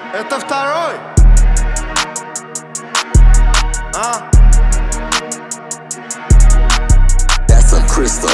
Это второй. That's a crystal.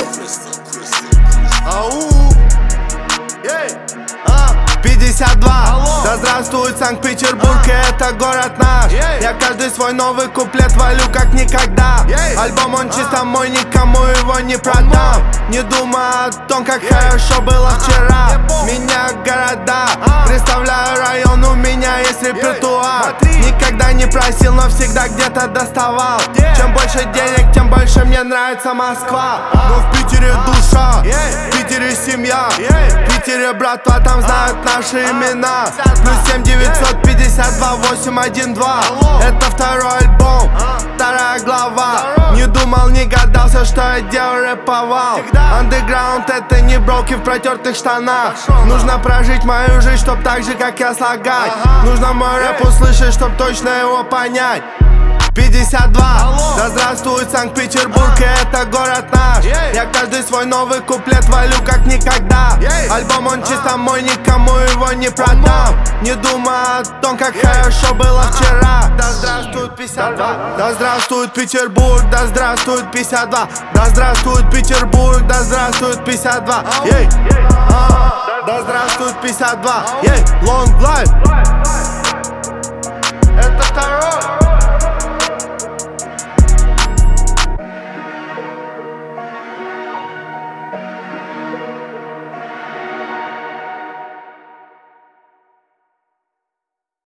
Ау. Ей. 52. Да здравствует Санкт-Петербург, и это город наш. Я каждый свой новый куплет валю как никогда. Альбом он чисто мой, никому его не продам. Не думай о том, как хорошо было вчера. Меня города, представляю район, у меня есть репертуар. Никогда не просил, но всегда где-то доставал. Чем больше денег, тем больше мне нравится Москва. Но в Питере душа, в Питере семья, в Питере братва, там знают наши имена. Плюс 7 952 812. Это второй альбом, вторая глава. Не думал, не гадался, что я делал рэповал. Андеграунд это не броки в протертых штанах. Нужно прожить мою жизнь, чтоб так же, как я слагать. Нужно мой рэп услышать, чтоб точно его понять. 52. Да здравствует Санкт-Петербург, и это город наш. Я каждый свой новый куплет валю как никогда. Альбом он чисто мой, никому его не продам. Не думай о том, как хорошо было вчера. Да здравствует 52. Да здравствует Петербург, да здравствует 52. Да здравствует Петербург, да здравствует 52. Да здравствует 52. Long life.